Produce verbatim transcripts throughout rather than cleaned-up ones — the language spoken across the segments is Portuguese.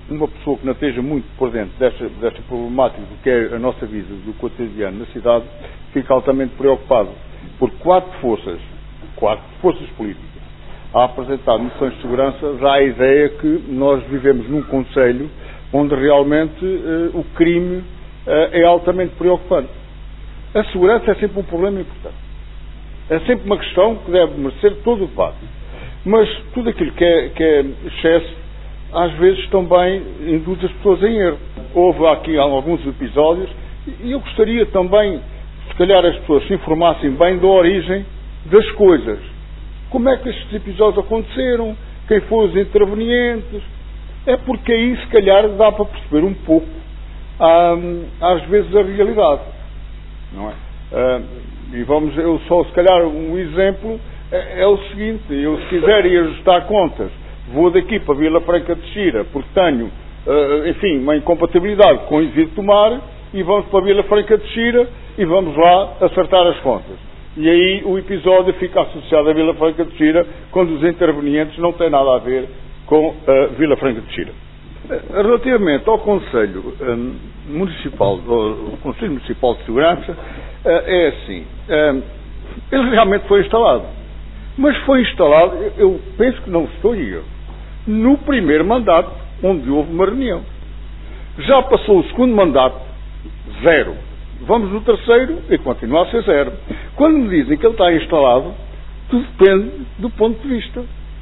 uma pessoa que não esteja muito por dentro desta, desta problemática do que é a nossa vida, do cotidiano na cidade, fica altamente preocupado. Por quatro forças, quatro forças políticas, a apresentar missões de segurança, já há a ideia que nós vivemos num concelho onde realmente uh, o crime uh, é altamente preocupante. A segurança é sempre um problema importante. É sempre uma questão que deve merecer todo o debate. Mas tudo aquilo que é, que é excesso, às vezes também induz as pessoas em erro. Houve aqui alguns episódios e eu gostaria também, se calhar, as pessoas se informassem bem da origem das coisas. Como é que estes episódios aconteceram? Quem foram os intervenientes? É porque aí, se calhar, dá para perceber um pouco, hum, às vezes, a realidade. Não é? Hum, e vamos, eu só, se calhar, um exemplo é, é o seguinte: eu, se quiser ir ajustar contas, vou daqui para Vila Franca de Xira, porque tenho, uh, enfim, uma incompatibilidade com o Isidro Tomar, e vamos para Vila Franca de Xira e vamos lá acertar as contas. E aí o episódio fica associado a Vila Franca de Xira, quando os intervenientes não têm nada a ver com a Vila Franca de Xira. Relativamente ao Conselho um, Municipal, o Conselho Municipal de Segurança, uh, é assim, um, ele realmente foi instalado. Mas foi instalado, eu penso que não estou eu, no primeiro mandato, onde houve uma reunião. Já passou o segundo mandato, zero. Vamos no terceiro e continua a ser zero. Quando me dizem que ele está instalado, tudo depende do ponto de vista.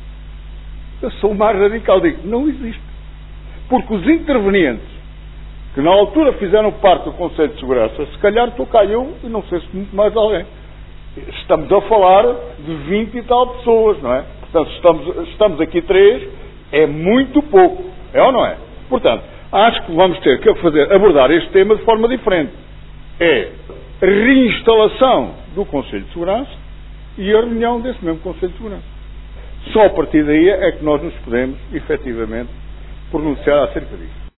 Eu sou o mais radical, digo, não existe. Porque os intervenientes, que na altura fizeram parte do Conselho de Segurança, se calhar estou cá eu e não sei se muito mais alguém. Estamos a falar de vinte e tal pessoas, não é? Portanto, estamos, estamos aqui três, é muito pouco, é ou não é? Portanto, acho que vamos ter que fazer, abordar este tema de forma diferente. É a reinstalação do Conselho de Segurança e a reunião desse mesmo Conselho de Segurança. Só a partir daí é que nós nos podemos, efetivamente, pronunciar acerca disso.